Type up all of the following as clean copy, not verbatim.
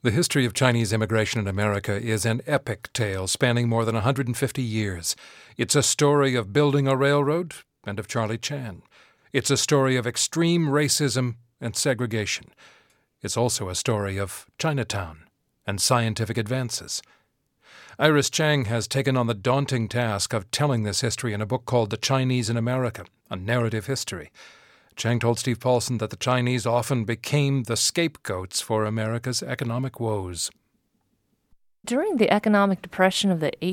The history of Chinese immigration in America is an epic tale spanning more than 150 years. It's a story of building a railroad and of Charlie Chan. It's a story of extreme racism and segregation. It's also a story of Chinatown and scientific advances. Iris Chang has taken on the daunting task of telling this history in a book called The Chinese in America, a narrative history. Chang told Steve Paulson that the Chinese often became the scapegoats for America's economic woes. During the economic depression of the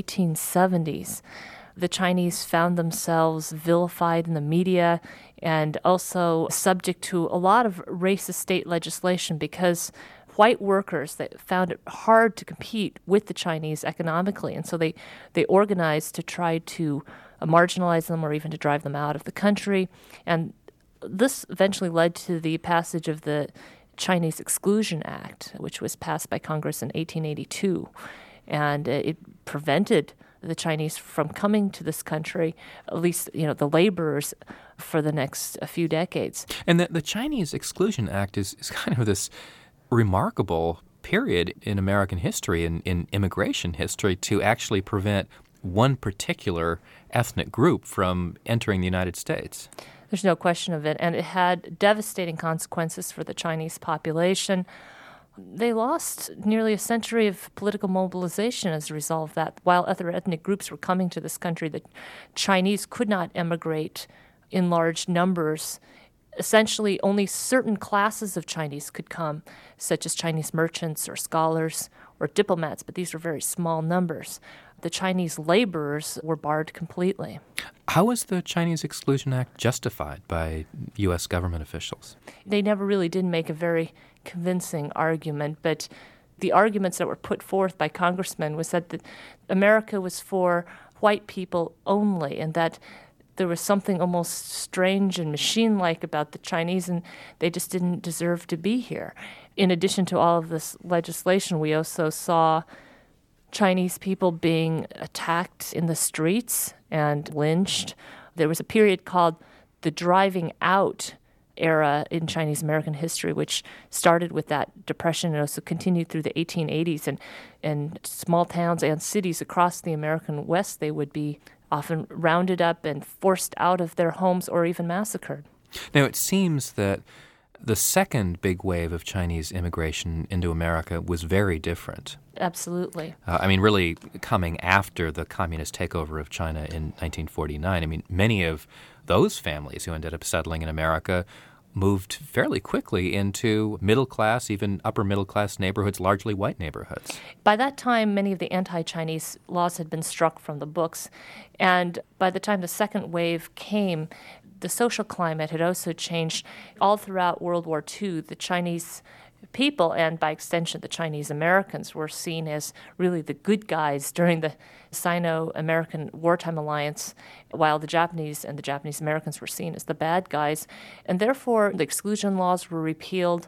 1870s, the Chinese found themselves vilified in the media and also subject to a lot of racist state legislation because white workers that found it hard to compete with the Chinese economically, and so they organized to try to marginalize them or even to drive them out of the country. And this eventually led to the passage of the Chinese Exclusion Act, which was passed by Congress in 1882. And it prevented the Chinese from coming to this country, at least, the laborers, for the next few decades. And the Chinese Exclusion Act is kind of this remarkable period in American history, in immigration history, to actually prevent one particular ethnic group from entering the United States. There's no question of it, and it had devastating consequences for the Chinese population. They lost nearly a century of political mobilization as a result of that. While other ethnic groups were coming to this country, the Chinese could not emigrate in large numbers. Essentially, only certain classes of Chinese could come, such as Chinese merchants or scholars or diplomats, but these were very small numbers. The Chinese laborers were barred completely. How was the Chinese Exclusion Act justified by U.S. government officials? They never really did make a very convincing argument, but the arguments that were put forth by congressmen was that America was for white people only, and that there was something almost strange and machine-like about the Chinese, and they just didn't deserve to be here. In addition to all of this legislation, we also saw Chinese people being attacked in the streets and lynched. There was a period called the driving out era in Chinese American history, which started with that depression and also continued through the 1880s. And in small towns and cities across the American West, they would be often rounded up and forced out of their homes or even massacred. Now, it seems that the second big wave of Chinese immigration into America was very different. Absolutely. Really coming after the communist takeover of China in 1949. Many of those families who ended up settling in America moved fairly quickly into middle-class, even upper-middle-class neighborhoods, largely white neighborhoods. By that time, many of the anti-Chinese laws had been struck from the books, and by the time the second wave came, the social climate had also changed. All throughout World War II, the Chinese people, and by extension the Chinese Americans, were seen as really the good guys during the Sino-American wartime alliance, while the Japanese and the Japanese Americans were seen as the bad guys. And therefore, the exclusion laws were repealed,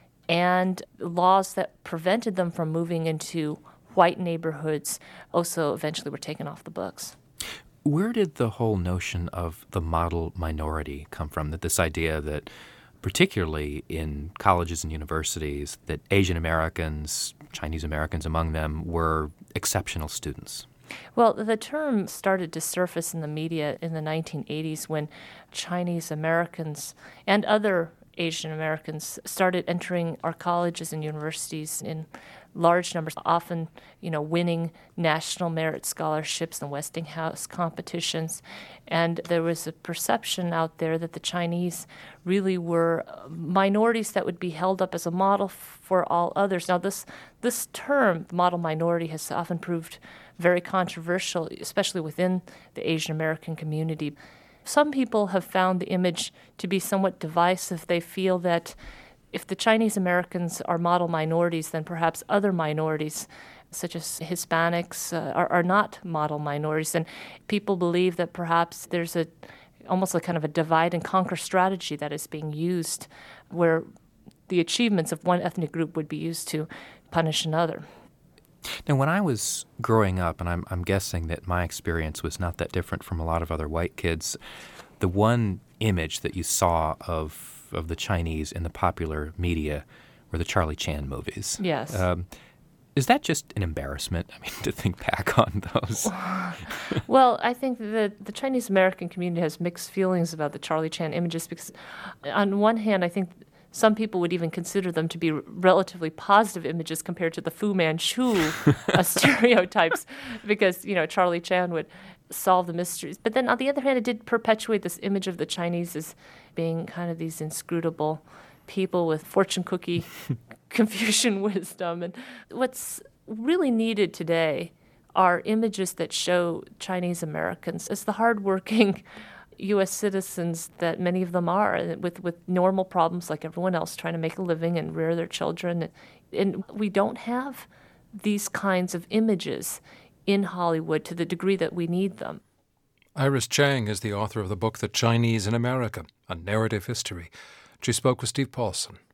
and laws that prevented them from moving into white neighborhoods also eventually were taken off the books. Where did the whole notion of the model minority come from? That this idea that, particularly in colleges and universities, that Asian Americans, Chinese Americans among them, were exceptional students? Well, the term started to surface in the media in the 1980s when Chinese Americans and other Asian Americans started entering our colleges and universities in large numbers, often, winning national merit scholarships and Westinghouse competitions. And there was a perception out there that the Chinese really were minorities that would be held up as a model for all others. Now, this term, model minority, has often proved very controversial, especially within the Asian American community. Some people have found the image to be somewhat divisive. They feel that if the Chinese Americans are model minorities, then perhaps other minorities, such as Hispanics, are not model minorities. And people believe that perhaps there's almost a kind of a divide and conquer strategy that is being used, where the achievements of one ethnic group would be used to punish another. Now, when I was growing up, and I'm guessing that my experience was not that different from a lot of other white kids, the one image that you saw of the Chinese in the popular media were the Charlie Chan movies. Yes. Is that just an embarrassment? I mean, to think back on those. Well, I think that the Chinese American community has mixed feelings about the Charlie Chan images because, on one hand, I think some people would even consider them to be relatively positive images compared to the Fu Manchu stereotypes, because Charlie Chan would solve the mysteries. But then, on the other hand, it did perpetuate this image of the Chinese as being kind of these inscrutable people with fortune cookie Confucian wisdom. And what's really needed today are images that show Chinese Americans as the hardworking U.S. citizens that many of them are, with normal problems like everyone else, trying to make a living and rear their children. And we don't have these kinds of images in Hollywood to the degree that we need them. Iris Chang is the author of the book The Chinese in America, A Narrative History. She spoke with Steve Paulson.